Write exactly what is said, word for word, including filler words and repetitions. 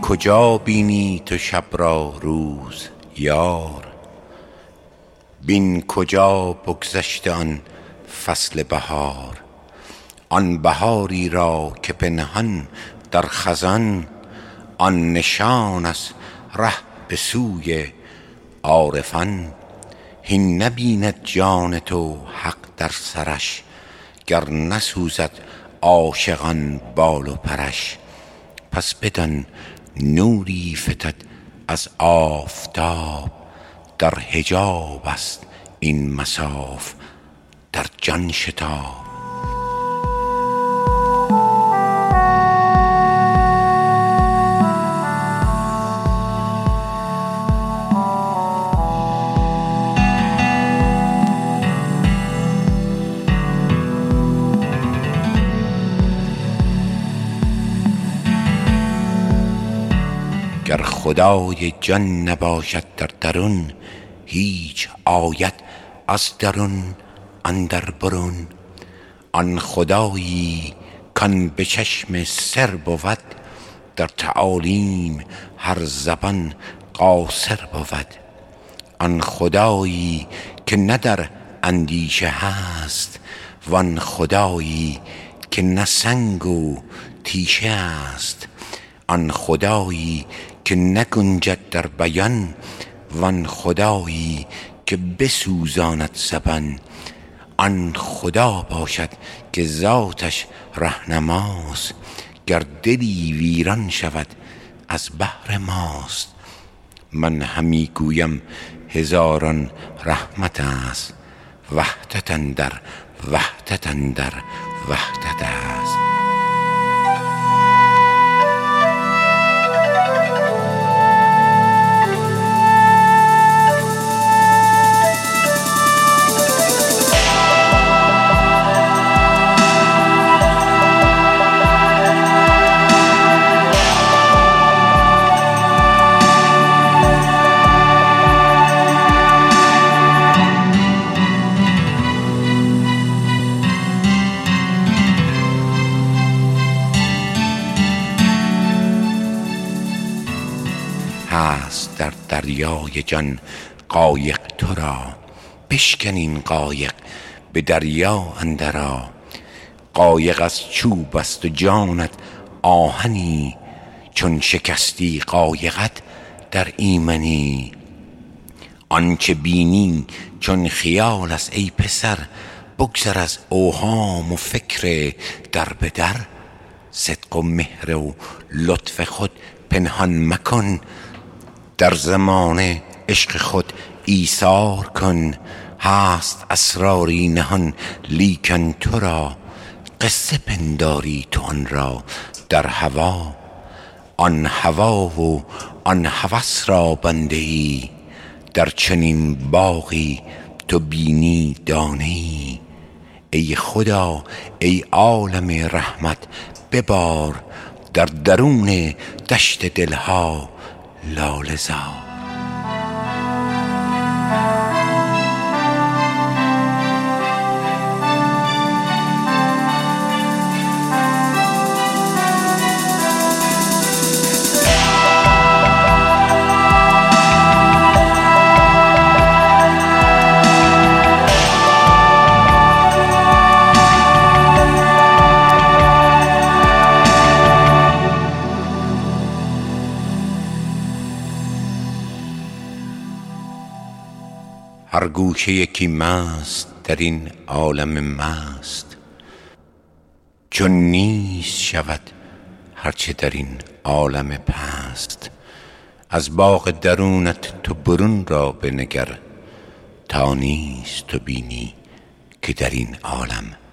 کجا بینی تو شب را روز یار؟ بین کجا بگذشته آن فصل بهار، آن بهاری را که پنهان در خزان، آن نشان از ره به سوی عارفان. هین نبیند جان تو حق در سرش، گر نسوزد عاشقان بال و پرش. پس بدان نوری فتد از آفتاب، در حجاب است این مصاف در جان شتاب. گر خدای جان نباشد در درون، هیچ آید از درون اندر برون. آن خدایی کان به چشم سر بود، در تعالیم هر زبان قاصر بود. آن خدایی که نه در اندیشه هست، وان خدایی که نه سنگ و تیشه است. آن خدایی که نگنجد در بیان، وان خدایی که بسوزاند زبان. آن خدا باشد که ذاتش رهنماست، گر دلی ویران شود از بهر ماست. من همی گویم هزاران رحمت است، وحدت اندر وحدت اندر وحدت است. هست در دریای جان قایق تو را، بشکن این قایق به دریا اندرآ. قایق از چوب است و جانت آهنی، چون شکستی قایقت در ایمنی. آنچه بینی چون خیال است ای پسر، بگذر از اوهام و فکر در به در. صدق و مهر و لطف خود پنهان مکن، در زمانه عشق خود ایثار کن. هست اسراری نهان لیکن تو را، قصه پنداری تو آن را در هوا. آن هوا و آن هوس را بنده ای، در چنین باغی تو بینی دانه ای. ای خدا ای عالم رحمت ببار، در درون دشت دلها لاله زار. هر گوشه یکی مست در این عالم مست، چون نیست شود هرچه در این عالم پست. از باغ درونت تو برون را بنگر، تا نیست تو بینی که در این عالم